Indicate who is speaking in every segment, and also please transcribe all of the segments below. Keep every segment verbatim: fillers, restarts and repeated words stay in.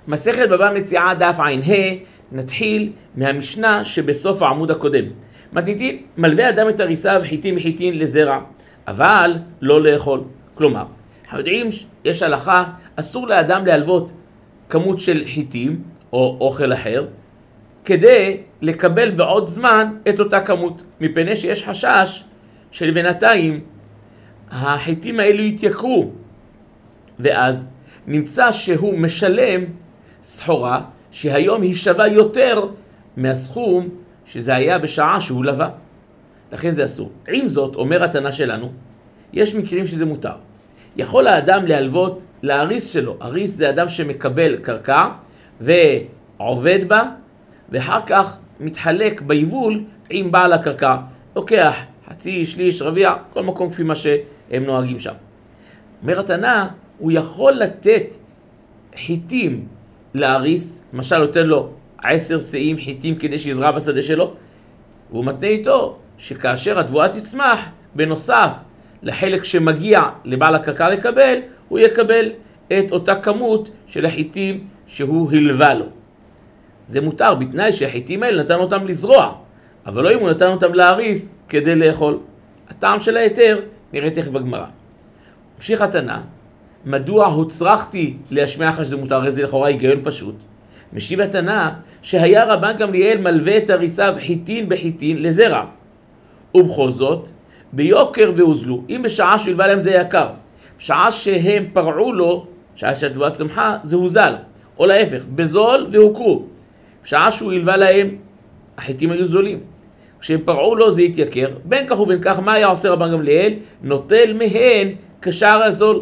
Speaker 1: מסכת בבא מציעא דף ע"ה, נתחיל מהמשנה שבסוף העמוד הקודם. מתניתין, מלווה אדם את הריסה וחיטין מחיטין לזרע, אבל לא לאכול. כלומר, אנחנו יודעים שיש הלכה, אסור לאדם להלוות כמות של חיטים או אוכל אחר, כדי לקבל בעוד זמן את אותה כמות, מפני שיש חשש שלבינתיים החיטים האלו יתייקרו, ואז נמצא שהוא משלם סחורה שהיום היא שווה יותר מהסכום שזה היה בשעה שהוא לווה. לכן זה אסור. עם זאת, אומר התנא שלנו, יש מקרים שזה מותר. יכול האדם להלוות להריס שלו. הריס זה אדם שמקבל קרקע ועובד בה, ואחר כך מתחלק ביבול עם בעל הקרקע. לוקח חצי, שליש, רביע, כל מקום כפי מה שהם נוהגים שם. אומר התנא, הוא יכול לתת חיטים להריס, למשל נותן לו עשר שאים חיטים כדי שיזרע בשדה שלו, והוא מתנה איתו שכאשר התבואה תצמח, בנוסף לחלק שמגיע לבעל הקרקע לקבל, הוא יקבל את אותה כמות של החיטים שהוא הלווה לו. זה מותר בתנאי שהחיטים האלה נתן אותם לזרוע, אבל לא אם הוא נתן אותם להריס כדי לאכול. הטעם של היתר נראה תכף בגמרא. ממשיך התנא, מדוע הוצרכתי להשמיע לך שזה מותר? הרי זה לכאורה היגיון פשוט. משיב התנא שהיה רבן גמליאל מלווה את הריסה וחיטין בחיטין לזרע, ובכל זאת ביוקר והוזלו. אם בשעה שהלווה להם זה יקר, בשעה שהם פרעו לו, בשעה שהתבואה צמחה, זה הוזל, או להפך, בזול והוקרו. בשעה שהוא הלווה להם החיטים היו זולים, כשהם פרעו לו זה התייקר. בין כך ובין כך, מה היה עושה רבן גמליאל? נוטל מהן כשער הזול.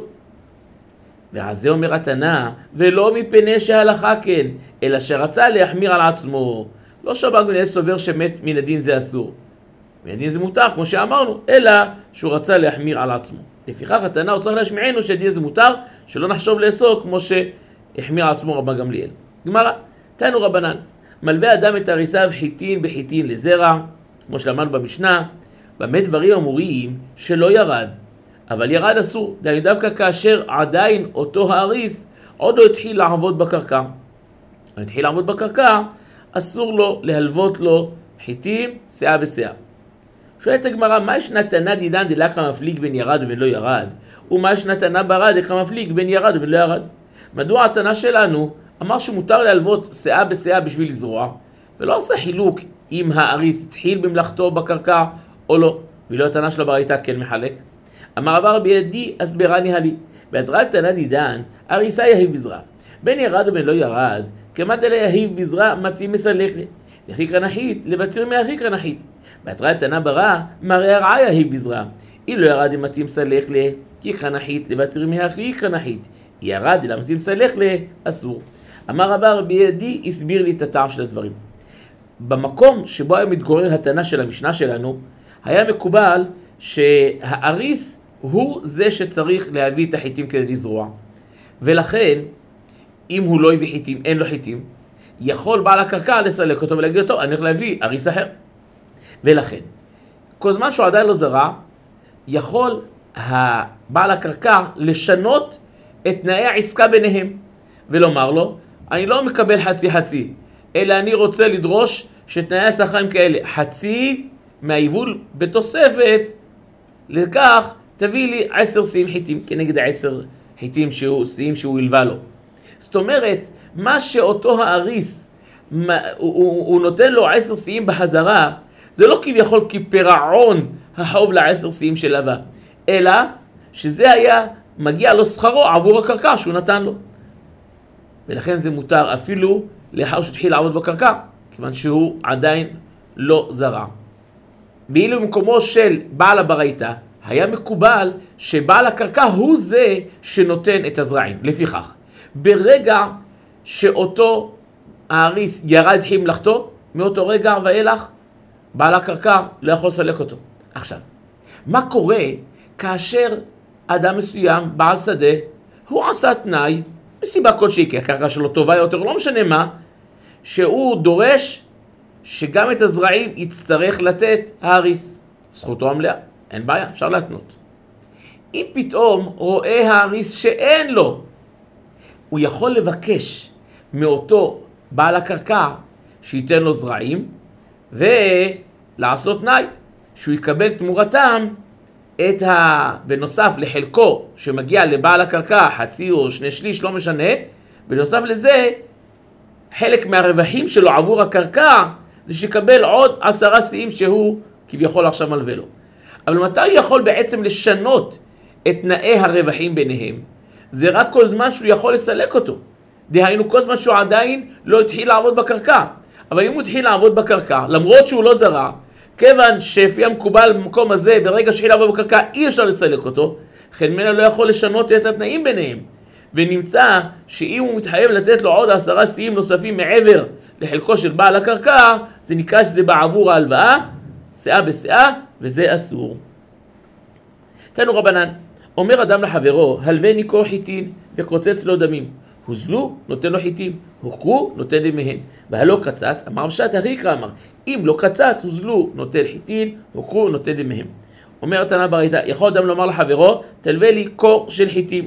Speaker 1: ואז זה אומר התנא, ולא מפני שההלכה כן, אלא שרצה להחמיר על עצמו. לא שרבן גמליאל סובר שמת מן הדין זה אסור, מן הדין זה מותר כמו שאמרנו, אלא שהוא רצה להחמיר על עצמו. לפיכך התנא הוא צריך להשמיענו שהדין זה מותר, שלא נחשוב לאסור כמו שהחמיר על עצמו רבן גמליאל. גמרא, תנו רבנן, מלווה אדם את הריסה וחיטין בחיטין לזרע, כמו שלמדנו במשנה, במה דברים אמורים שלא ירד, אבל ירד אסור, דהיינו דווקא כאשר עדיין אותו האריס עוד לא התחיל לעבוד בקרקע. הוא התחיל לעבוד בקרקע, אסור לו להלוות לו חיטים, שאה בשאה. שואלת הגמרא, מה ישנה תנא דידן דלקרא מפליג בין ירד ובין לא ירד? ומה ישנה תנא ברד דלקרא מפליג בין ירד ובין לא ירד? מדוע התנא שלנו אמר שמותר להלוות שאה בשאה בשביל לזרוע, ולא עושה חילוק אם האריס התחיל במלאכתו בקרקע או לא, ולא התנא של הברייתא כן מחלק? אמר רבא רבי ידי אסברני הלי, בהתראת תנא דידן אריסה יהיב בזרע, בין ירד ובין לא ירד, כמה דלה יהיב בזרע מצי מסלך לי, לחיקרא נחית לבציר מהחיקרא נחית. בהתראת תנא ברא מראה הרעה יהיב בזרע, אם לא ירד מצי מסלך לי, חיקרא נחית לבציר מהחיקרא נחית, ירד למצי מסלך לי, אסור. אמר רבא רבי ידי הסביר לי את הטעם של הדברים. במקום שבו היה מתגורר התנא של המשנה שלנו, היה מקובל שהאריס הוא זה שצריך להביא את החיטים כדי לזרוע, ולכן אם הוא לא הביא חיטים, אין לו חיטים, יכול בעל הקרקע לסלק אותו ולהגיד אותו, אני הולך להביא אריס אחר. ולכן כל זמן שהוא עדיין לא זרע, יכול בעל הקרקע לשנות את תנאי העסקה ביניהם ולומר לו, אני לא מקבל חצי חצי, אלא אני רוצה לדרוש שתנאי השכר הם כאלה, חצי מהיבול בתוספת לכך תביא לי עשר שאים חיטים כנגד עשר חיטים שהוא שאים שהוא הלווה לו. זאת אומרת, מה שאותו האריס מה, הוא, הוא, הוא נותן לו עשר שאים בחזרה, זה לא כביכול כפירעון החוב לעשר שאים של לווה, אלא שזה היה מגיע לו שכרו עבור הקרקע שהוא נתן לו. ולכן זה מותר אפילו לאחר שהתחיל לעבוד בקרקע, כיוון שהוא עדיין לא זרע. ואילו במקומו של בעל הברייתא, היה מקובל שבעל הקרקע הוא זה שנותן את הזרעים. לפיכך, ברגע שאותו האריס ירד התחיל מלאכתו, מאותו רגע ואילך, בעל הקרקע לא יכול לסלק אותו. עכשיו, מה קורה כאשר אדם מסוים, בעל שדה, הוא עשה תנאי, מסיבה כלשהי, כי הקרקע שלו טובה יותר, לא משנה מה, שהוא דורש שגם את הזרעים יצטרך לתת האריס. זכותו המלאה, אין בעיה, אפשר להתנות. אם פתאום רואה האריס שאין לו, הוא יכול לבקש מאותו בעל הקרקע שייתן לו זרעים, ולעשות תנאי, שהוא יקבל תמורתם את ה... בנוסף לחלקו שמגיע לבעל הקרקע, חצי או שני שליש, לא משנה, בנוסף לזה, חלק מהרווחים שלו עבור הקרקע, זה שיקבל עוד עשרה שיאים שהוא כביכול עכשיו מלווה לו. אבל מתי הוא יכול בעצם לשנות את תנאי הרווחים ביניהם? זה רק כל זמן שהוא יכול לסלק אותו. דהיינו כל זמן שהוא עדיין לא התחיל לעבוד בקרקע. אבל אם הוא התחיל לעבוד בקרקע, למרות שהוא לא זרע, כיוון שפי המקובל במקום הזה, ברגע שהתחיל לעבוד בקרקע, אי אפשר לסלק אותו, לכן מנה לא יכול לשנות את התנאים ביניהם. ונמצא שאם הוא מתחייב לתת לו עוד עשרה שיאים נוספים מעבר לחלקו של בעל הקרקע, זה נקרא שזה בעבור ההלוואה, שאה בשאה, וזה אסור. תנו רבנן, אומר אדם לחברו, הלווני קור חיטין וקוצץ לו דמים. הוזלו, נותן לו חיטים, הוכרו, נותן דמיהם. והלא קצץ, אמר פשט, הריקרא אמר, אם לא קצץ, הוזלו, נותן חיטין, הוכרו, נותן דמיהם. אומר תנא ברייתא, יכול אדם לומר לחברו, תלווה לי קור של חיטים,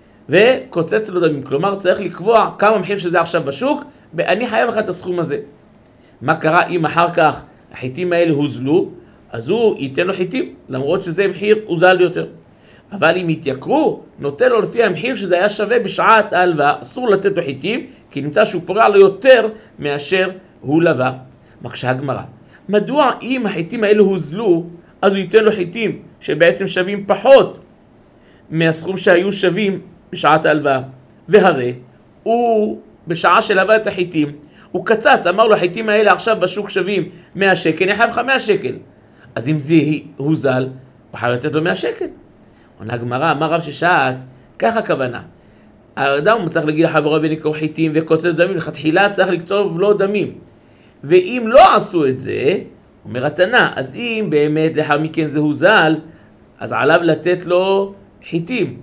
Speaker 1: וקוצץ לו דמים. כלומר, צריך לקבוע כמה מחיר שזה עכשיו בשוק, ואני חייב לך את הסכום הזה. מה קרה אם אחר כך החיטים האלה הוזלו? אז הוא ייתן לו חיטים, למרות שזה מחיר הוזל יותר. אבל אם יתייקרו, נותן לו לפי המחיר שזה היה שווה בשעת ההלוואה. אסור לתת לו חיטים, כי נמצא שהוא פורע לו יותר מאשר הוא לווה. מקשה הגמרא, מדוע אם החיטים האלה הוזלו, אז הוא ייתן לו חיטים שבעצם שווים פחות מהסכום שהיו שווים בשעת ההלוואה? והרי הוא בשעה שלווה את החיטים, הוא קצץ, אמר לו החיטים האלה עכשיו בשוק שווים מאה שקל, אני חייב לך מאה שקל. אז אם זה הוזל, הוא חייב לתת לו מאה שקל. עונה הגמרא, אמר רב ששעת, ככה הכוונה. האדם הוא צריך להגיד לחברו וניקור חיטים וקוצץ דמים, לכתחילה צריך לקצוב לו דמים. ואם לא עשו את זה, אומר התנא, אז אם באמת לאחר מכן זה הוזל, אז עליו לתת לו חיטים.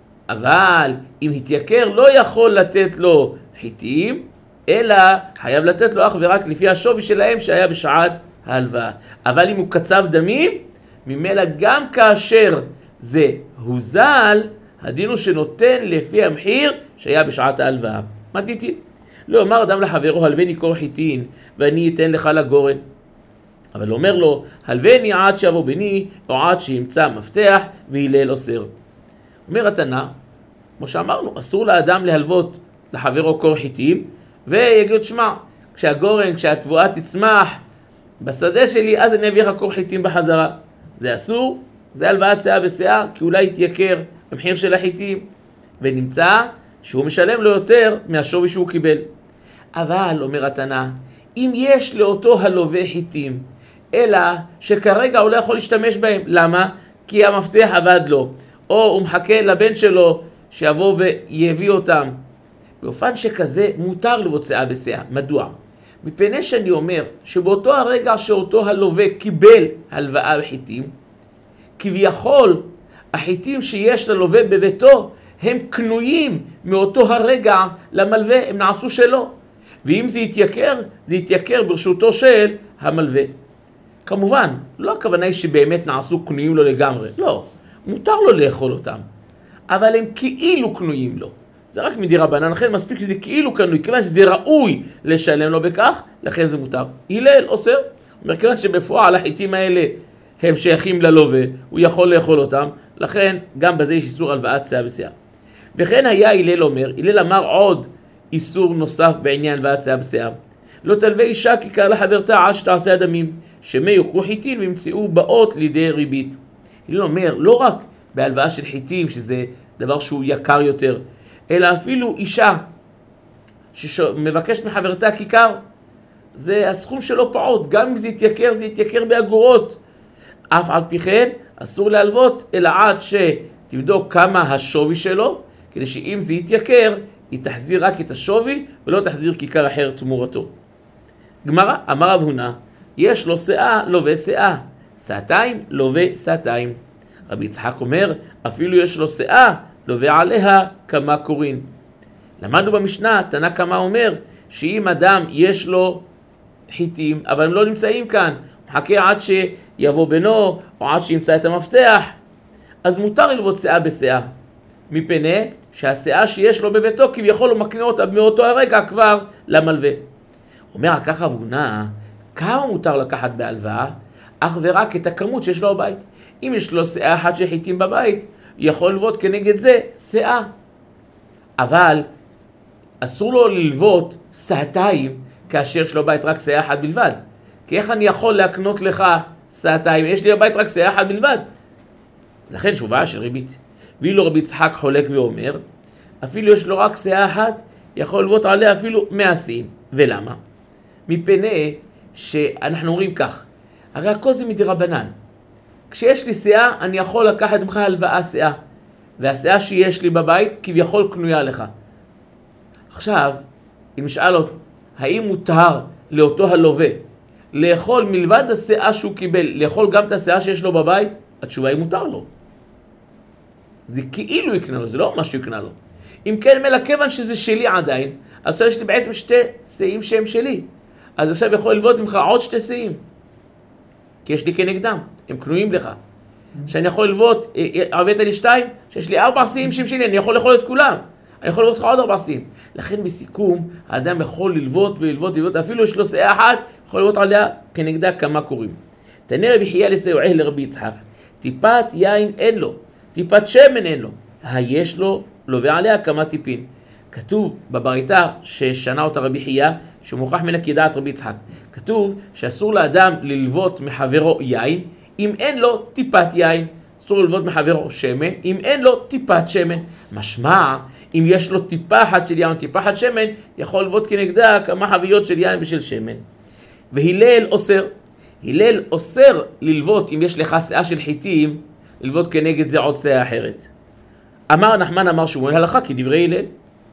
Speaker 1: אבל אם התייקר לא יכול לתת לו חיטים, אלא חייב לתת לו אך ורק לפי השווי שלהם שהיה בשעת ההלוואה. אבל אם הוא קצב דמים, ממילא גם כאשר זה הוזל, הדין הוא שנותן לפי המחיר שהיה בשעת ההלוואה. מה תיתין? לא אמר אדם לחברו, הלווני קור חיטין, ואני אתן לך לגורן. אבל אומר לו, הלווני עד שיבוא בני, או עד שימצא מפתח, והילל אוסר. אומר התנא, כמו שאמרנו, אסור לאדם להלוות לחברו קור חיטים, ויגיד, שמע, כשהגורן, כשהתבואה תצמח בשדה שלי, אז אני אביא לך קור חיטים בחזרה. זה אסור, זה הלוואת שאה בשאה, כי אולי יתייקר במחיר של החיטים, ונמצא שהוא משלם לו יותר מהשווי שהוא קיבל. אבל, אומר התנא, אם יש לאותו הלווה חיטים, אלא שכרגע הוא לא יכול להשתמש בהם, למה? כי המפתח עבד לו, או הוא מחכה לבן שלו שיבוא ויביא אותם. באופן שכזה מותר ללוות שאה בשאה. מדוע? מפני שאני אומר שבאותו הרגע שאותו הלווה קיבל הלוואה בחיטים, כביכול החיטים שיש ללווה בביתו הם קנויים מאותו הרגע למלווה, הם נעשו שלו. ואם זה יתייקר, זה יתייקר ברשותו של המלווה. כמובן, לא הכוונה היא שבאמת נעשו קנויים לו לגמרי, לא. מותר לו לאכול אותם, אבל הם כאילו קנויים לו. זה רק מדי רבנן, לכן מספיק שזה כאילו קנוי, כיוון שזה ראוי לשלם לו בכך, לכן זה מותר. הלל אוסר, אומר כיוון שבפועל החיטים האלה הם שייכים ללווה, הוא יכול לאכול אותם, לכן גם בזה יש איסור הלוואת שאה בשאה. וכן היה הלל אומר, הלל אמר עוד איסור נוסף בעניין הלוואת שאה בשאה. לא תלווה אישה כיכר לחברתה עד שתעשה הדמים, שמא יוקרו חיטין וימצאו באות לידי ריבית. הלל אומר, לא רק בהלוואה של חיטים, שזה דבר שהוא יקר יותר, אלא אפילו אישה שמבקשת מחברתה כיכר, זה הסכום שלו פעוט, גם אם זה יתייקר, זה יתייקר באגורות. אף על פי כן, אסור להלוות, אלא עד שתבדוק כמה השווי שלו, כדי שאם זה יתייקר, היא תחזיר רק את השווי, ולא תחזיר כיכר אחר תמורתו. גמרא, אמר רב הונא, יש לו שאה, לווה שאה, שעתיים, לווה שעתיים. רבי יצחק אומר, אפילו יש לו שאה, לווה עליה כמה קורין. למדנו במשנה, תנא קמא אומר, שאם אדם יש לו חיטים, אבל הם לא נמצאים כאן, מחכה עד שיבוא בנו, או עד שימצא את המפתח, אז מותר ללוות שאה בשאה. מפני שהשאה שיש לו בביתו כביכול הוא מקנה אותה מאותו הרגע כבר למלווה. אומר ככה אבונה, כמה מותר לקחת בהלוואה? אך ורק את הכמות שיש לו בבית. אם יש לו שאה אחת של חיטים בבית, יכול ללוות כנגד זה שאה. אבל אסור לו ללוות שעתיים כאשר יש לו בית רק שאה אחת בלבד. כי איך אני יכול להקנות לך שעתיים? יש לי בבית רק שאה אחת בלבד. לכן שהוא בעיה של ריבית. ואילו רבי יצחק חולק ואומר, אפילו יש לו רק שאה אחת, יכול ללוות עליה אפילו מאה שאים. ולמה? מפני שאנחנו אומרים כך, הרי הכל זה מדרבנן. כשיש לי שאה, אני יכול לקחת ממך הלוואה שאה. והשאה שיש לי בבית כביכול קנויה לך. עכשיו, אם נשאל אותו, האם מותר לאותו הלווה לאכול מלבד השאה שהוא קיבל, לאכול גם את השאה שיש לו בבית? התשובה היא מותר לו. זה כאילו יקנה לו, זה לא משהו יקנה לו. אם כן, מלא כיוון שזה שלי עדיין, אז יש לי בעצם שתי שאים שהם שלי. אז עכשיו יכול ללוות ממך עוד שתי שאים. כי יש לי כנגדם, הם קנויים לך. שאני יכול ללוות, הבאת לי שתיים, שיש לי ארבע שאים שהם שלי, אני יכול לאכול את כולם. אני יכול ללוות לך עוד ארבע שאים. לכן בסיכום, האדם יכול ללוות וללוות וללוות, אפילו יש לו שאה אחת, יכול ללוות עליה כנגדה כמה קוראים. תענה רבי חייא לסייעי לרבי יצחק, טיפת יין אין לו, טיפת שמן אין לו, היש לו לווה עליה כמה טיפין. כתוב בבריתא ששנה אותה רבי חייא, שמוכח מן כדעת רבי יצחק. כתוב שאסור לאדם ללוות מחברו יין, אם אין לו טיפת יין. אסור ללוות מחברו שמן, אם אין לו טיפת שמן. משמע, אם יש לו טיפה אחת של יין, טיפה אחת שמן, יכול ללוות כנגדה כמה חביות של יין ושל שמן. והילל אוסר. הילל אוסר ללוות, אם יש לך שאה של חיטים, ללוות כנגד זה עוד שאה אחרת. אמר נחמן אמר שמואל הלכה כדברי הלל.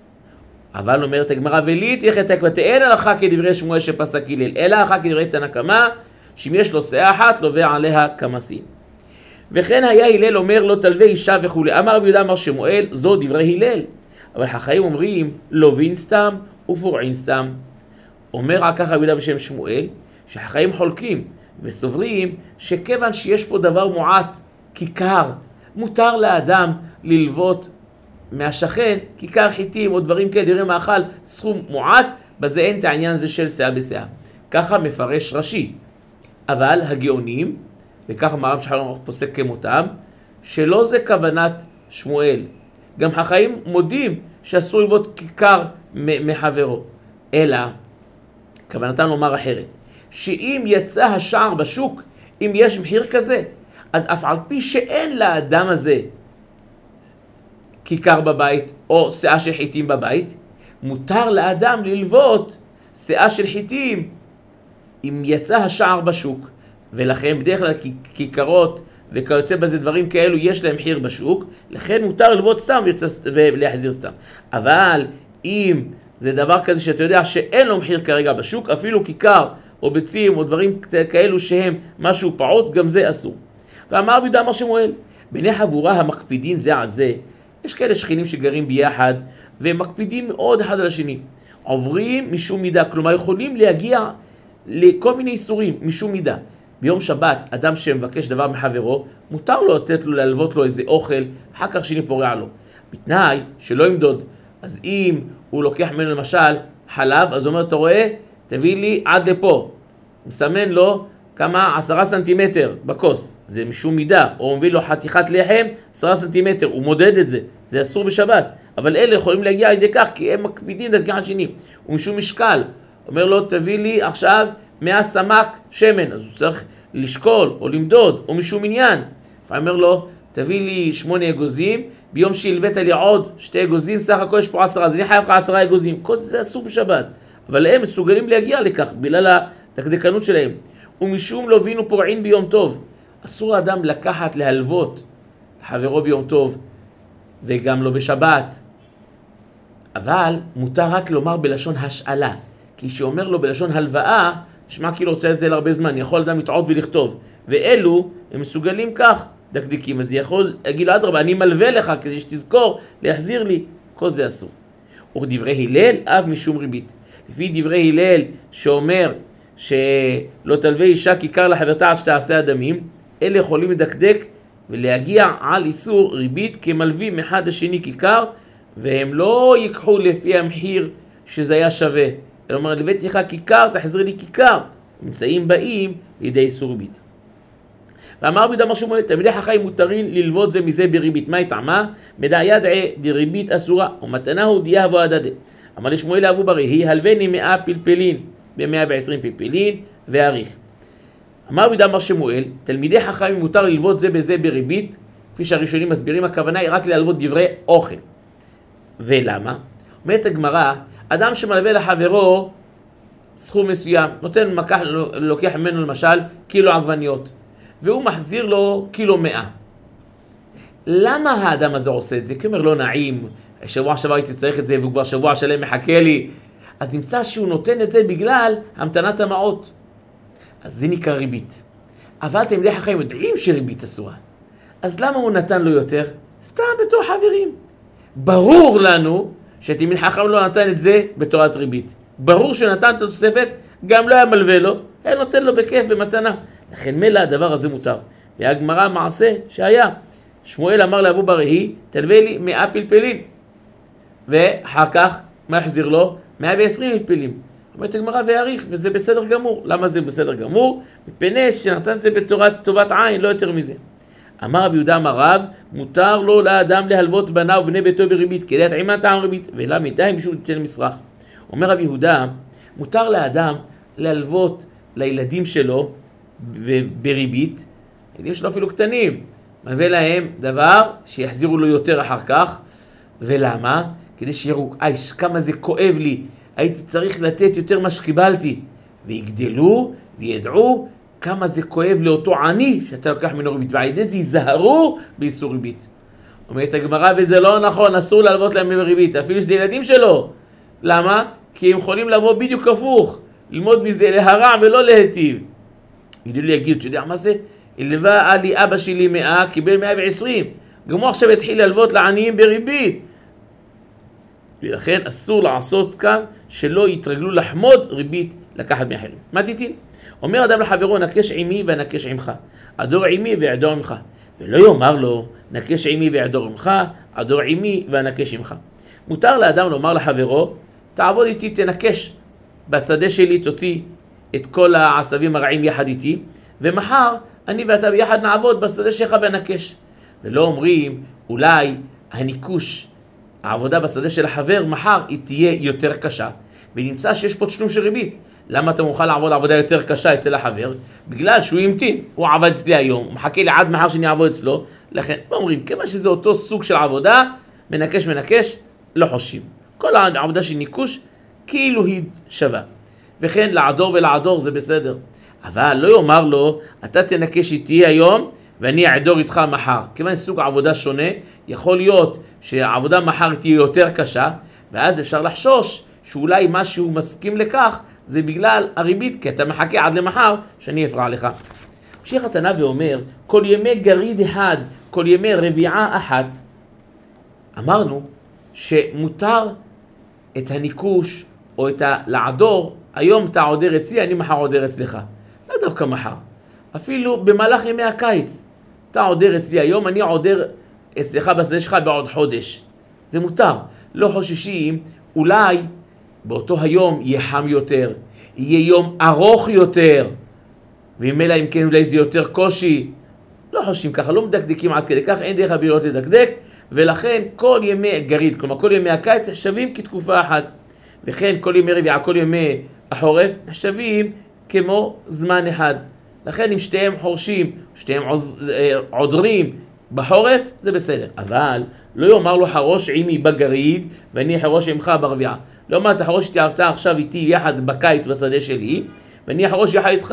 Speaker 1: אבל אומרת הגמרא, וליתיך תקבתי, אין הלכה כדברי שמואל שפסק הלל, אלא הלכה כדברי תנא קמא, שאם יש לו שאה אחת, לווה עליה כמה שאים. וכן היה הלל אומר לא תלווה אישה וכו'. אמר רבי יהודה אמר שמואל, זו דברי הלל. אבל החכמים אומרים, לווין סתם ופורעין סתם. אומר רק ככה רבי יהודה בשם שמואל, שהחכמים חולקים וסוברים שכיוון שיש פה דבר מועט, כיכר, מותר לאדם ללוות מהשכן, כיכר חיטים או דברים כאלה, דברי מאכל, סכום מועט, בזה אין את העניין הזה של שאה בשאה. ככה מפרש רש"י. אבל הגאונים, וככה מרן שחר ארוך פוסק כמותם, שלא זה כוונת שמואל. גם החכמים מודים שאסור ללוות כיכר מחברו. אלא, כוונתם לומר אחרת, שאם יצא השער בשוק, אם יש מחיר כזה, אז אף על פי שאין לאדם הזה כיכר בבית או שאה של חיטים בבית, מותר לאדם ללוות שאה של חיטים אם יצא השער בשוק. ולכן בדרך כלל כיכרות וכיוצא בזה דברים כאלו יש להם מחיר בשוק, לכן מותר ללוות סתם ולהחזיר סתם. אבל אם זה דבר כזה שאתה יודע שאין לו מחיר כרגע בשוק, אפילו כיכר או ביצים או דברים כאלו שהם משהו פעוט, גם זה אסור. ואמר רבי יהודה אמר שמואל, בני חבורה המקפידים זה על זה, יש כאלה שכנים שגרים ביחד והם מקפידים מאוד אחד על השני, עוברים משום מידה, כלומר יכולים להגיע לכל מיני איסורים משום מידה. ביום שבת אדם שמבקש דבר מחברו, מותר לו לתת לו, להלוות לו איזה אוכל, אחר כך שני פורע לו, בתנאי שלא ימדוד. אז אם הוא לוקח ממנו למשל חלב, אז הוא אומר, אתה רואה, תביא לי עד לפה, מסמן לו כמה עשרה סנטימטר בכוס, זה משום מידה, או מביא לו חתיכת לחם, עשרה סנטימטר, הוא מודד את זה, זה אסור בשבת, אבל אלה יכולים להגיע על ידי כך, כי הם מקפידים את הכיחד שני, ומשום משקל, אומר לו, תביא לי עכשיו מאה סמק שמן, אז הוא צריך לשקול, או למדוד, או משום עניין, אומר לו, תביא לי שמונה אגוזים, ביום שהלווית לי עוד שתי אגוזים, סך הכל יש פה עשרה, אז אני חייב לך עשרה אגוזים, כל זה אסור בשבת, אבל הם מסוגלים להגיע לכך, בגלל הדקדקנות שלהם. ומשום לא וינו פורעין ביום טוב, אסור לאדם לקחת להלוות חברו ביום טוב וגם לא בשבת, אבל מותר רק לומר בלשון השאלה, כי שאומר לו בלשון הלוואה נשמע כאילו רוצה את זה להרבה זמן, יכול אדם לטעות ולכתוב, ואלו הם מסוגלים כך דקדקים, אז יכול להגיד לו אדרבה, אני מלווה לך כדי שתזכור להחזיר לי, כל זה אסור. ודברי הלל אף משום ריבית, לפי דברי הלל שאומר שלא תלווה אישה כיכר לחברתה עד שתעשה הדמים, אלה יכולים לדקדק ולהגיע על איסור ריבית כמלווים אחד השני כיכר והם לא ייקחו לפי המחיר שזה היה שווה. אלא אומר, לבאתי לך כיכר, תחזרי לי כיכר. אמצעים באים לידי איסור ריבית. ואמר רבי יהודה אמר שמואל, תלמידי חכמים מותרים ללוות זה מזה בריבית. מה יטעמה? מדע ידעי דריבית אסורה, ומתנהו דיהבו הדדה. אמר לשמואל לאבו ברי, הלווני מאה פלפלין, ב-מאה ועשרים פלפלין, ועריך. אמר רבי יהודה אמר שמואל, תלמידי חכמים מותר ללוות זה בזה בריבית, כפי שהראשונים מסבירים, הכוונה היא רק ללוות דברי אוכל. ולמה? אומרת הגמרא, אדם שמלווה לחברו סכום מסוים, נותן מקח, לוקח ממנו למשל קילו עגבניות, והוא מחזיר לו קילו מאה. למה האדם הזה עושה את זה? כי הוא אומר, לא נעים, שבוע שעבר הייתי צריך את זה, והוא כבר שבוע שלם מחכה לי. אז נמצא שהוא נותן את זה בגלל המתנת המעות. אז זה נקרא ריבית. אבל תלמידי חכמים יודעים שריבית אסורה. אז למה הוא נתן לו יותר? סתם בתור חברים. ברור לנו שתלמיד חכם לא נתן את זה בתורת ריבית. ברור שנתן את התוספת, גם לא היה מלווה לו, היה נותן לו בכיף במתנה. לכן מלא הדבר הזה מותר. והגמרא מעשה שהיה. שמואל אמר לאבו ברי, תלווה לי מאה פלפלים. ואחר כך, מה יחזיר לו? מאה ועשרים פלפלים. אומרת הגמרא ויעריך, וזה בסדר גמור. למה זה בסדר גמור? מפני שנתן זה בתורת טובת עין, לא יותר מזה. אמר רבי יהודה אמר רב, מותר לו לאדם להלוות בניו ובני ביתו בריבית, כדי להתעימה טעם ריבית, ולא מדי משהו יצא מסרח. אומר רבי יהודה, מותר לאדם להלוות לילדים שלו בריבית, ילדים שלו אפילו קטנים, מביא להם דבר שיחזירו לו יותר אחר כך. ולמה? כדי שיראו, אי, כמה זה כואב לי, הייתי צריך לתת יותר מה שקיבלתי, ויגדלו וידעו כמה זה כואב לאותו עני שאתה לוקח ממנו ריבית, ועל ידי זה ייזהרו באיסור ריבית. אומרת הגמרא, וזה לא נכון, אסור להלוות להם בריבית, אפילו שזה ילדים שלו. למה? כי הם יכולים לבוא בדיוק הפוך, ללמוד מזה להרע ולא להיטיב. יגידו לי, יגידו, אתה יודע מה זה? הלווה לי אבא שלי מאה, קיבל מאה ועשרים. גם הוא עכשיו התחיל להלוות לעניים בריבית. ולכן אסור לעשות כאן שלא יתרגלו לחמוד ריבית לקחת מאחרים. מה תיתין? אומר אדם לחברו, נקש עמי ונקש עמך, עדור עמי ועדור עמך. ולא יאמר לו, נקש עמי ועדור עמך, עדור עמי ונקש עמך. מותר לאדם לומר לחברו, תעבוד איתי, תנקש בשדה שלי, תוציא את כל העשבים הרעים יחד איתי, ומחר אני ואתה ביחד נעבוד בשדה שלך ונקש. ולא אומרים, אולי הניקוש, העבודה בשדה של החבר, מחר היא תהיה יותר קשה, ונמצא שיש פה תשלום של ריבית. למה אתה מוכן לעבוד עבודה יותר קשה אצל החבר? בגלל שהוא ימתין, הוא עבד אצלי היום, הוא מחכה לי עד מחר שאני אעבוד אצלו. לכן, לא אומרים, כמה שזה אותו סוג של עבודה, מנקש מנקש, לא חושים. כל העבודה של ניקוש, כאילו היא שווה. וכן, לעדור ולעדור זה בסדר. אבל לא יאמר לו, אתה תנקש איתי היום, ואני אעדור איתך מחר. כיוון סוג עבודה שונה, יכול להיות שהעבודה מחר תהיה יותר קשה, ואז אפשר לחשוש שאולי משהו מסכים לכך, זה בגלל הריבית, כי אתה מחכה עד למחר שאני אפרע לך. ממשיך התנא ואומר, כל ימי גריד אחד, כל ימי רביעה אחת, אמרנו שמותר את הניקוש או את הלעדור, היום אתה עודר אצלי, אני מחר עודר אצלך. לא דווקא מחר, אפילו במהלך ימי הקיץ, אתה עודר אצלי היום, אני עודר אצלך בשדה שלך בעוד חודש. זה מותר, לא חוששים, אולי באותו היום יהיה חם יותר, יהיה יום ארוך יותר, ואם אלא אם כן אולי זה יותר קושי, לא חושבים ככה, לא מדקדקים עד כדי כך, אין דרך הבירות לדקדק, ולכן כל ימי גריד, כלומר כל ימי הקיץ נחשבים כתקופה אחת, וכן כל ימי רביעה, כל ימי החורף נחשבים כמו זמן אחד. לכן אם שתיהם חורשים, שתיהם עודרים בחורף, זה בסדר. אבל לא יאמר לו חרוש עימי בגריד, ואני חרוש עמך ברביעה. לא אומר, אתה חרוש תיארת עכשיו איתי יחד בקיץ בשדה שלי, ואני חרוש יחד איתך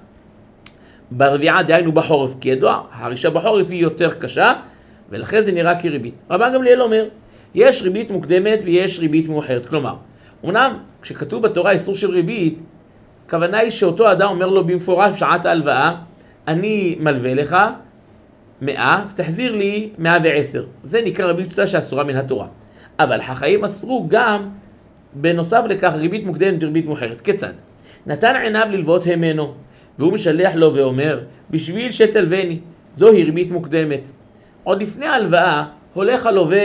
Speaker 1: ברביעה, דהיינו בחורף. כי ידוע, החרישה בחורף היא יותר קשה, ולכן זה נראה כריבית. רבן גמליאל אומר, יש ריבית מוקדמת ויש ריבית מאוחרת. כלומר, אומנם כשכתוב בתורה איסור של ריבית, הכוונה היא שאותו אדם אומר לו במפורש בשעת ההלוואה, אני מלווה לך מאה, ותחזיר לי מאה ועשר. זה נקרא ריבית קצה שאסורה מן התורה. אבל החיים אסרו גם, בנוסף לכך, ריבית מוקדמת וריבית מאוחרת. כיצד? נתן עיניו ללוות ממנו, והוא משלח לו ואומר, בשביל שתלווני, זוהי ריבית מוקדמת. עוד לפני ההלוואה, הולך הלווה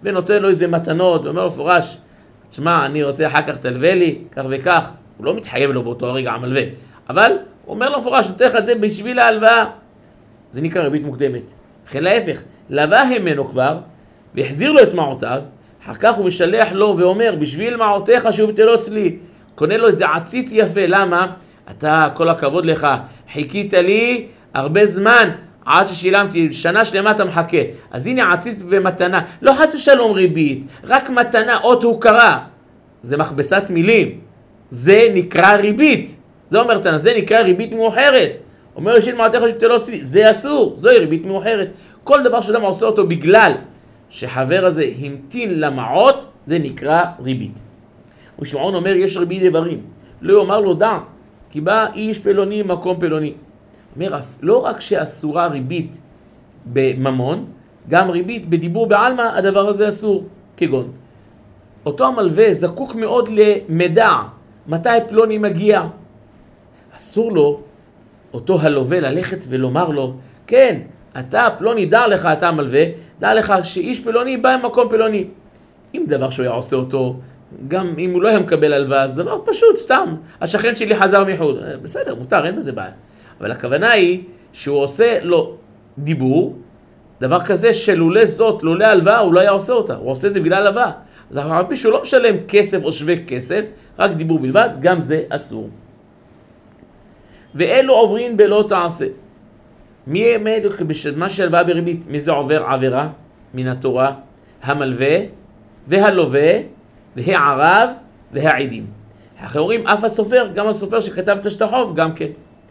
Speaker 1: ונותן לו איזה מתנות, ואומר לו פורש, תשמע, אני רוצה אחר כך תלווה לי, כך וכך. הוא לא מתחייב לו באותו הרגע המלווה, אבל הוא אומר לו פורש, נותן לך את זה בשביל ההלוואה. זה נקרא ריבית מוקדמת. לכן להפך, לווה ממנו כבר, והחזיר לו את מעותיו, אחר כך הוא משלח לו ואומר, בשביל מעותיך שהוא בטלו אצלי, קונה לו איזה עציץ יפה, למה? אתה, כל הכבוד לך, חיכית לי הרבה זמן, עד ששילמתי, שנה שלמה אתה מחכה. אז הנה עציץ במתנה, לא חס ושלום ריבית, רק מתנה, אות הוקרה. זה מכבסת מילים, זה נקרא ריבית. זה אומר תנא, זה נקרא ריבית מאוחרת. אומר בשביל מעותיך שהוא בטלו אצלי, זה אסור, זוהי ריבית מאוחרת. כל דבר שאדם עושה אותו בגלל שחבר הזה המתין למעות, זה נקרא ריבית. ושמעון אומר, יש ריבית איברים. לא יאמר לו דע, כי בא איש פלוני מקום פלוני. אומר, לא רק שאסורה ריבית בממון, גם ריבית בדיבור בעלמא, הדבר הזה אסור. כגון, אותו המלווה זקוק מאוד למידע, מתי פלוני מגיע. אסור לו, אותו הלווה, ללכת ולומר לו, כן, אתה פלוני, דע לך, אתה המלווה, דע לך שאיש פלוני בא במקום פלוני. אם דבר שהוא היה עושה אותו, גם אם הוא לא היה מקבל הלוואה, זה דבר פשוט, סתם. השכן שלי חזר מחו"ל. בסדר, מותר, אין בזה בעיה. אבל הכוונה היא שהוא עושה לו דיבור, דבר כזה שלולא זאת, לולא הלוואה, הוא לא היה עושה אותה. הוא עושה זה בגלל הלוואה. אז אחר כך שהוא לא משלם כסף או שווה כסף, רק דיבור בלבד, גם זה אסור. ואלו עוברים בלא תעשה. מי עמד בשמה של הלוואה בריבית? מי זה עובר עבירה מן התורה? המלווה והלווה והערב והעדים. אחרי אומרים אף הסופר, גם הסופר שכתב את השטחוב, גם כן.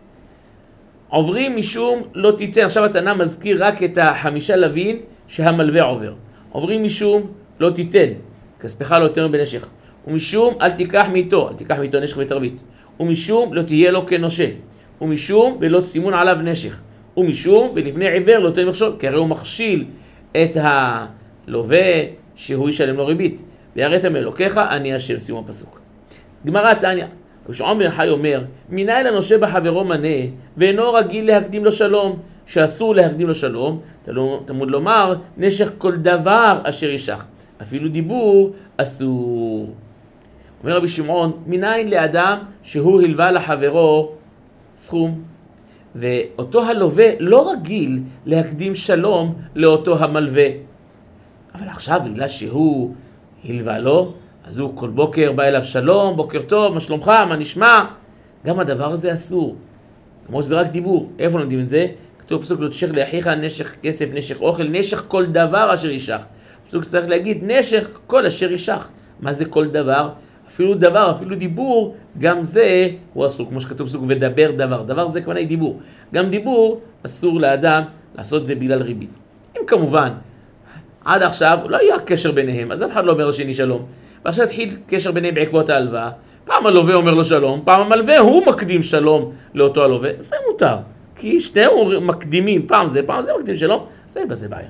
Speaker 1: עוברים משום לא תיתן. עכשיו התנא מזכיר רק את החמישה לווין שהמלווה עובר. עוברים משום לא תיתן, כספך לא תיתן בנשך. ומשום אל תיקח מאיתו, אל תיקח מאיתו נשך ותרבית. ומשום לא תהיה לו כנושה. ומשום ולא סימון עליו נשך. ומשום ולפני עיוור לא תהיה מכשול, כי הרי הוא מכשיל את הלווה שהוא ישלם לו ריבית. ויראת מאלוקיך, אני השם. סיום הפסוק. גמרא תניא, שמעון בן חי אומר, מנין הנושה בחברו מנה, ואינו רגיל להקדים לו שלום, שאסור להקדים לו שלום, תלמוד לומר, נשך כל דבר אשר ישך, אפילו דיבור אסור. אומר רבי שמעון, מנין לאדם שהוא הלווה לחברו סכום, ואותו הלווה לא רגיל להקדים שלום לאותו המלווה. אבל עכשיו בגלל שהוא הלווה לו, אז הוא כל בוקר בא אליו שלום, בוקר טוב, מה שלומך, מה נשמע? גם הדבר הזה אסור. כמו שזה רק דיבור. איפה לומדים את זה? כתוב פסוק לא תשך לאחיך נשך כסף, נשך אוכל, נשך כל דבר אשר ישך. פסוק צריך להגיד נשך כל אשר ישך. מה זה כל דבר? אפילו דבר, אפילו דיבור, גם זה הוא אסור. כמו שכתוב פסוק ודבר דבר. דבר זה כמובן דיבור. גם דיבור אסור לאדם לעשות זה בגלל ריבית. אם כמובן, עד עכשיו לא היה קשר ביניהם, אז אף אחד לא אומר לשני שלום. ועכשיו התחיל קשר ביניהם בעקבות ההלוואה. פעם הלווה אומר לו שלום, פעם המלווה הוא מקדים שלום לאותו הלווה. זה מותר, כי שניהם מקדימים, פעם זה, פעם זה מקדים שלום, זה בזה בעיה.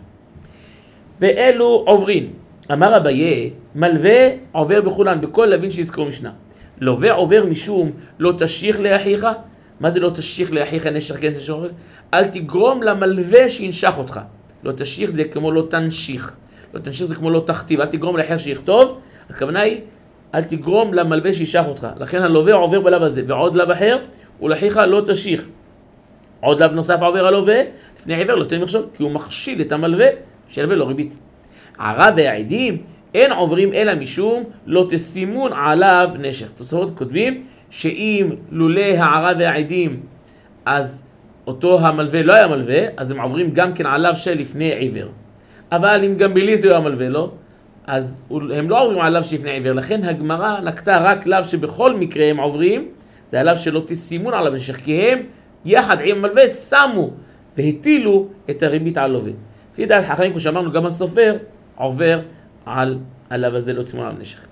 Speaker 1: ואלו עוברים. אמר אביי, מלווה עובר בכולן, בכל לווין שיזכרו משנה. לווה עובר משום לא תשיך לאחיך. מה זה לא תשיך לאחיך נשך כסף נשך אוכל? אל תגרום למלווה שינשך אותך. לא תשיך זה כמו לא תנשיך. לא תנשיך זה כמו לא תכתיב. אל תגרום לאחר שיכתוב. הכוונה היא, אל תגרום למלווה שישך אותך. לכן הלווה עובר בלב הזה, ועוד לב אחר, ולאחיך לא תשיך. עוד לב נוסף עובר הלווה, לפני עיוור לא תן מכשול, כי הוא מכשיל את המלווה, שילווה לו ריבית. ערב והעדים, אין עוברים אלא משום, לא תסימון עליו נשך. תוספות כותבים, שאם לולא הערב והעדים, אז אותו המלווה לא היה מלווה, אז הם עוברים גם כן עליו של לפני עיוור. אבל אם גם בלי זה הוא המלווה לו, אז הם לא עוברים עליו שלפני עיוור. לכן הגמרא נקטה רק לאו שבכל מקרה הם עוברים, זה הלאו שלא תסימון עליו נשך, כי הם יחד עם המלווה שמו והטילו את הריבית על לווה. לפי דעת חכמים, כמו שאמרנו, גם הסופר עובר על הלאו הזה לא תסימון עליו נשך.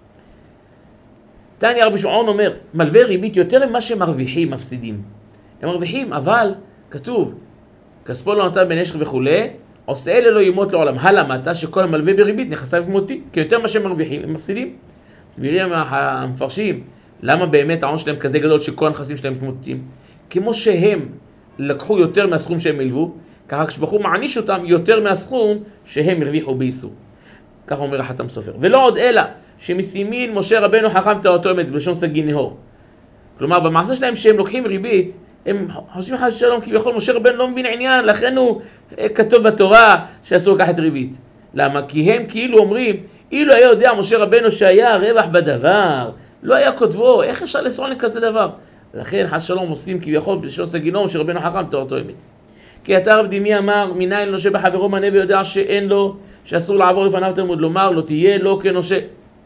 Speaker 1: תניא רבי שמעון אומר, מלווה ריבית יותר ממה שמרוויחים מפסידים. הם מרוויחים, אבל כתוב, כספו לא נתן בנשך וכולי, עושה אלה לא ימות לעולם. הלמתה שכל המלווה בריבית נכסה כמותי, כי יותר מה שהם מרוויחים, הם מפסידים. סבירים המפרשים, למה באמת העון שלהם כזה גדול שכל הנכסים שלהם כמותיים? כמו שהם לקחו יותר מהסכום שהם מלוו, ככה כשבחור מעניש אותם יותר מהסכום שהם הרוויחו באיסור. כך אומר החתם סופר. ולא עוד אלא, שמשימין משה רבנו חכם תורתו אמת, בלשון סגי נהור. כלומר, במעשה שלהם שהם לוקחים ריבית, הם חושבים חס שלום, כביכול משה רבנו לא מבין עניין, לכן הוא כתוב בתורה שאסור לקחת ריבית. למה? כי הם כאילו אומרים, אילו היה יודע משה רבנו שהיה רווח בדבר, לא היה כותבו, איך אפשר לסרון לכזה דבר? לכן חס שלום עושים כביכול בלשון סגי נהור, משה רבנו חכם תורתו אמת. כי אתה רב דימי אמר, מניין נושה בחברו מנה ויודע שאין לו, שאסור לעבור לפניו תלמוד, לומר לא תהיה לו כנושה.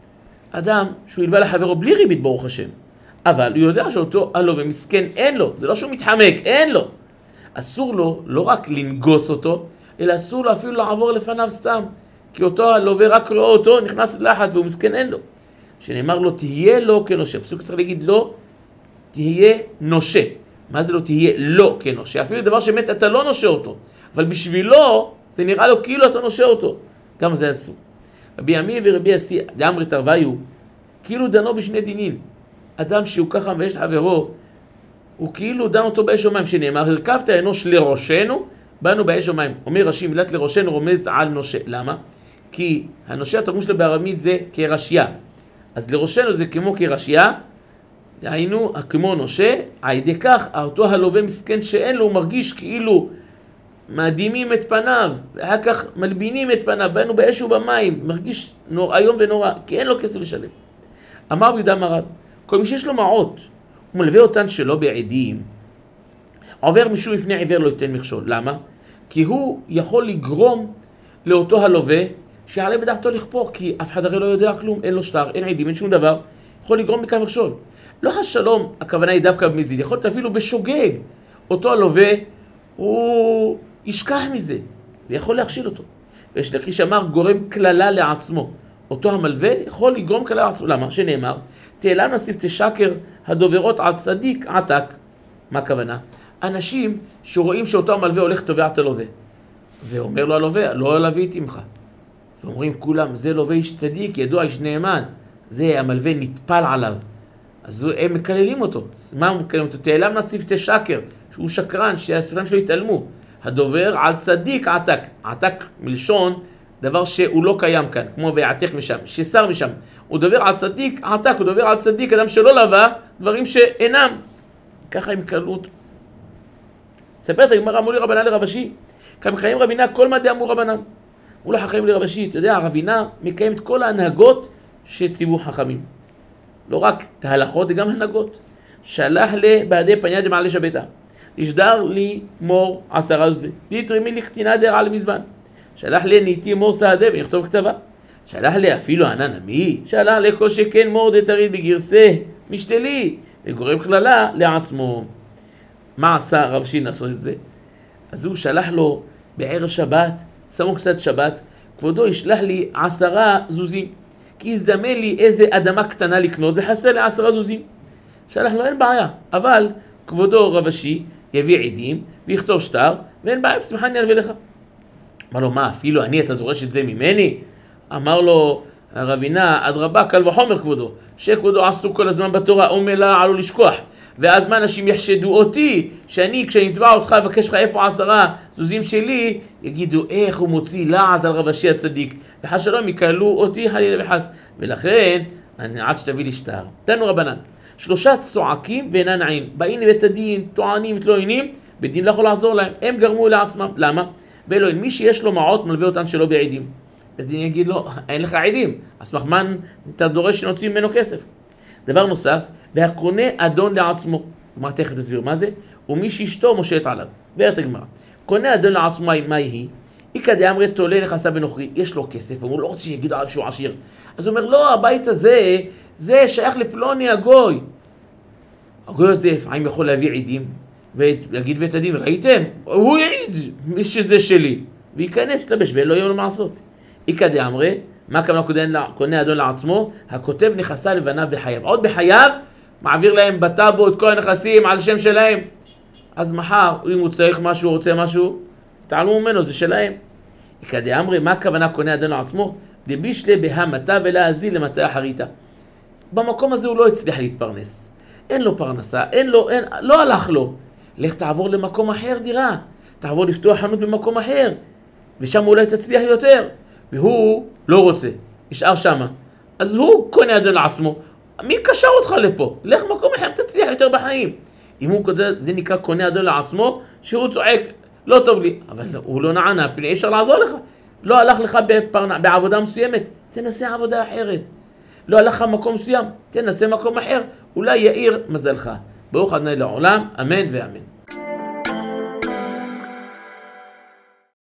Speaker 1: אדם שהוא ילווה לחברו בלי ריבית ברוך השם, אבל הוא יודע שאותו הלא ומסכן אין לו, זה לא שהוא מתחמק, אין לו. אסור לו לא רק לנגוס אותו, אלא אסור לו אפילו לעבור לפניו סתם, כי אותו הלא ורק רואה אותו נכנס לחץ והוא מסכן אין לו. שנאמר לו תהיה לו כנושה, פסוק צריך להגיד לו תהיה נושה. מה זה לא תהיה לא כנושה? אפילו דבר שמת אתה לא נושה אותו, אבל בשבילו זה נראה לו כאילו אתה נושה אותו. גם זה אסור. רבי עמי ורבי אסי דאמרי תרוויו, כאילו דנו בשני דינים. אדם שהוא ככה מבייש חברו, הוא כאילו דן אותו באש ומים, שנאמר, הרכבת האנוש לראשנו, באנו באש ומים. אומר רש"י, מילת לראשנו רומזת על נושה. למה? כי הנושה התרגום שלו בארמית זה כרשיה. אז לראשנו זה כמו כרשיה, היינו כמו נושה, על ידי כך אותו הלווה מסכן שאין לו, הוא מרגיש כאילו מאדימים את פניו, ואחר כך מלבינים את פניו, באנו באש ובמים, מרגיש נורא, איום ונורא, כי אין לו כסף לשלם. אמר ביהודה מרב, כל מי שיש לו מעות, הוא מלווה אותן שלא בעדים, עובר משום לפני עיוור לא ייתן מכשול. למה? כי הוא יכול לגרום לאותו הלווה, שעלה בדעתו לכפור, כי אף אחד הרי לא יודע כלום, אין לו שטר, אין עדים, אין שום דבר, יכול לגרום מכאן מכשול. לא השלום, הכוונה היא דווקא במזיד, יכול להיות אפילו בשוגג, אותו הלווה, הוא ישכח מזה, ויכול להכשיל אותו. ויש לכי שאמר, גורם כללה לעצמו. אותו המלווה יכול לגרום כללה לעצמו. למה? שנאמר, תהלה נסיב תשקר הדוברות על צדיק עתק. מה הכוונה? אנשים שרואים שאותו המלווה הולך תובע את הלווה. ואומר לו הלווה, לא להביא איתי ממך. ואומרים כולם, זה לווה איש צדיק, ידוע איש נאמן. זה המלווה נטפל עליו. אז הם מקללים אותו. מה הוא מקללים אותו? תהלה נסיב תשקר, שהוא שקרן, שהשפתיים שלו יתעלמו. הדובר על צדיק עתק. עתק מלשון דבר שהוא לא קיים כאן, כמו ויעתק משם, ששר משם. הוא דובר על צדיק עתק, הוא דובר על צדיק, אדם שלא לווה, דברים שאינם. ככה הם קללו אותו. ספרת, הגמרא אמרו לי רבנן לרבשי, כמקיים רבינה כל מה דאמרו רבנן. אמרו לך חכמים לרבשי, אתה יודע, הרבינה מקיים את כל ההנהגות שציוו חכמים. לא רק את ההלכות, גם הנהגות. שלח לי בעדי פניה דמעלה שביתה. ישדר לי מור עשרה זה. ויתרמי לי קטינה דר על מזמן. שלח לי ניתי מור סעדה ונכתוב כתבה. שלח לי אפילו ענן עמי. שלח לי כל שכן מור דתריד בגרסה משתלי. וגורם כללה לעצמו. מה עשה רב שין לעשות את זה? אז הוא שלח לו בערב שבת, שמו קצת שבת, כבודו ישלח לי עשרה זוזים. כי הזדמן לי איזה אדמה קטנה לקנות וחסר לי עשרה זוזים. שלח לו אין בעיה, אבל כבודו רבשי יביא עדים ויכתוב שטר, ואין בעיה, בשמחה אני אלווה לך. אמר לו, מה, אפילו אני, אתה דורש את זה ממני? אמר לו, הרבינה, אדרבה, קל וחומר כבודו, שכבודו עשו כל הזמן בתורה, אומלה עלו לשכוח. ואז מה אנשים יחשדו אותי, שאני, כשאני אתבע אותך, אבקש לך איפה עשרה זוזים שלי, יגידו, איך הוא מוציא לעז על רבשי הצדיק, וחס שלום יקלו אותי חלילה וחס. ולכן, אני עד שתביא לי שטר. תנו רבנן, שלושה צועקים ואינם נעים, באים לבית הדין, טוענים, מתלוננים, בית דין לא יכול לעזור להם, הם גרמו לעצמם. למה? ואלוהים, מי שיש לו מעות מלווה אותן שלא בעדים. בית דין יגיד לו, אין לך עדים, אז סמך מה אתה דורש שנוציא ממנו כסף? דבר נוסף, והקונה אדון לעצמו. כלומר, תכף תסביר מה זה, ומי שאשתו מושט עליו. וארת הגמרא, קונה אדון לעצמו, מה היא? איקא דאמרי תולה נכסה בנוכרי, יש לו כסף, הוא לא רוצה שיגידו עליו שהוא עשיר. אז הוא אומר, לא, הבית הזה, זה שייך לפלוני הגוי. הגוי הזה, האם יכול להביא עדים, ולהגיד בית הדין, ראיתם? הוא יעיד, מי שזה שלי. וייכנס לבש, ואין לו יום למעשות. איקא דאמרי, מה הכוונה קונה אדון לעצמו? הכותב נכסה לבניו בחייו. עוד בחייו, מעביר להם בטאבו את כל הנכסים על שם שלהם. אז מחר, אם הוא צריך משהו, הוא רוצה משהו, תעלמו ממנו, זה שלהם. איקא דאמרי, מה הכוונה קונה אדון לעצמו? דבישלה בהמתה ולהזיל למטה אחריתה. במקום הזה הוא לא הצליח להתפרנס. אין לו פרנסה, אין לו, אין, לא הלך לו. לך תעבור למקום אחר דירה. תעבור לפתוח חנות במקום אחר. ושם אולי תצליח יותר. והוא לא רוצה, נשאר שמה. אז הוא קונה אדון לעצמו. מי קשר אותך לפה? לך מקום אחר, תצליח יותר בחיים. אם הוא כזה, זה נקרא קונה אדון לעצמו, שהוא צועק, לא טוב לי. אבל הוא לא נענה, פני אי אפשר לעזור לך. לא הלך לך בפרנ... בעבודה מסוימת, תנסה עבודה אחרת. לא הלך לך מקום מסוים, תנסה מקום אחר. אולי יאיר מזלך. ברוך ה' לעולם, אמן ואמן.